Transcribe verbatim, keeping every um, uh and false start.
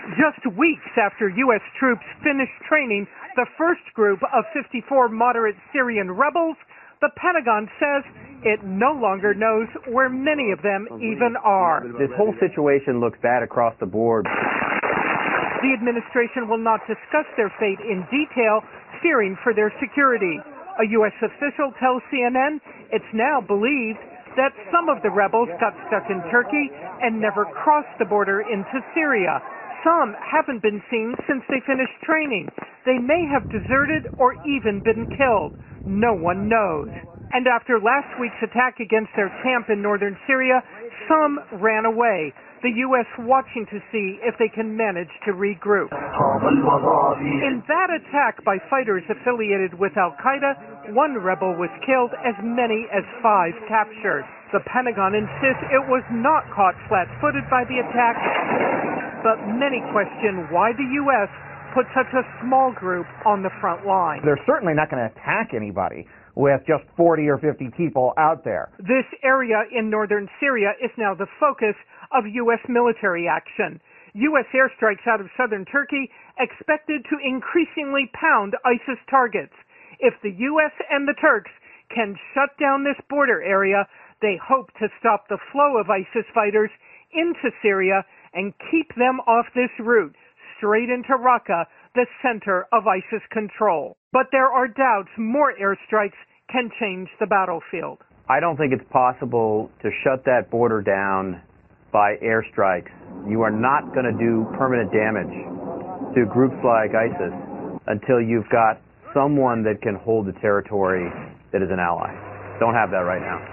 Just weeks after U S troops finished training the first group of fifty-four moderate Syrian rebels, the Pentagon says it no longer knows where many of them even are. This whole situation looks bad across the board. The administration will not discuss their fate in detail, fearing for their security. A U S official tells C N N it's now believed that some of the rebels got stuck in Turkey and never crossed the border into Syria. Some haven't been seen since they finished training. They may have deserted or even been killed. No one knows. And after last week's attack against their camp in northern Syria, some ran away. The U S watching to see if they can manage to regroup. In that attack by fighters affiliated with Al-Qaeda, one rebel was killed, as many as five captured. The Pentagon insists it was not caught flat-footed by the attack, but many question why the U S put such a small group on the front line. They're certainly not going to attack anybody with just forty or fifty people out there. This area in northern Syria is now the focus of U S military action. U S airstrikes out of southern Turkey expected to increasingly pound ISIS targets. If the U S and the Turks can shut down this border area, they hope to stop the flow of ISIS fighters into Syria and keep them off this route, straight into Raqqa, the center of ISIS control. But there are doubts more airstrikes can change the battlefield. I don't think it's possible to shut that border down by airstrikes. You are not going to do permanent damage to groups like ISIS until you've got someone that can hold the territory that is an ally. Don't have that right now.